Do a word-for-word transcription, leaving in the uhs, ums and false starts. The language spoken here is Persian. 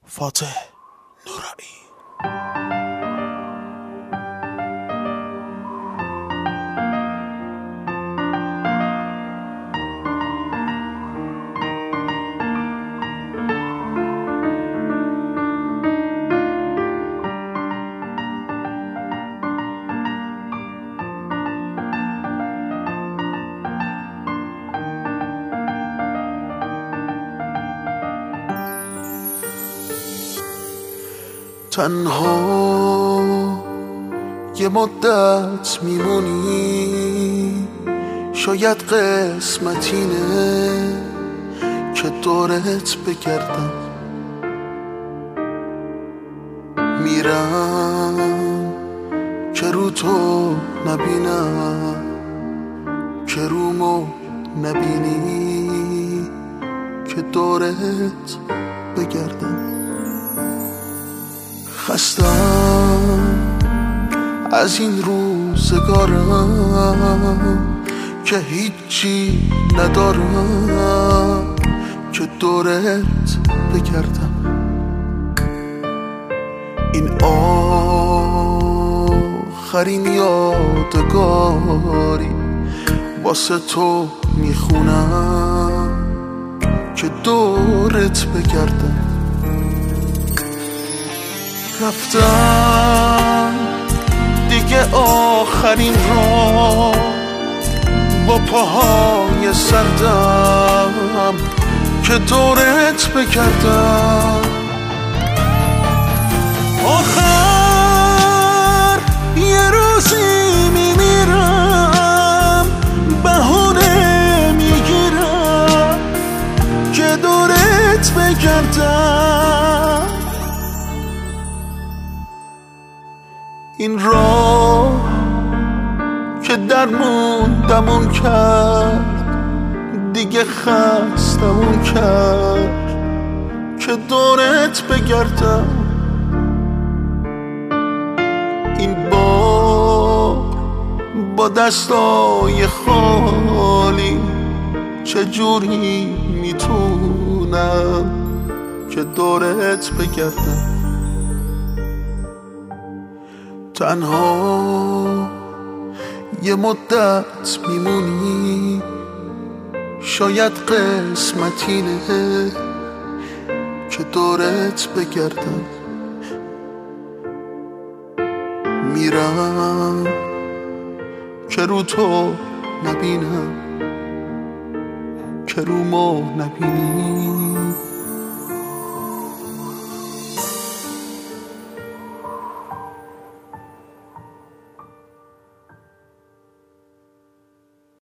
فاتح نورایی. تنها یه مدت میمونی، شاید قسمتینه که دورت بگردم. میرم که رو تو نبینم، که رومو نبینی که دورت بگردم. خستم از این روزگارم که هیچی ندارم که دورت بگردم. این آخرین یادگاری واسه تو میخونم که دورت بگردم. رفتم دیگه آخرین را با پاهای سردم که دورت بگردم. آخر یه روزی میمیرم، بهونه میگیرم که دورت بگردم. این راه که درموندمون کرد دیگه خستمون کرد که دورت بگردم. این بار با دستای خالی چجوری میتونم که دورت بگردم. تنها یه مدت میمونی، شاید قسمتینه که دورت بگردم. میرم که رو تو نبینم، که رومو نبینی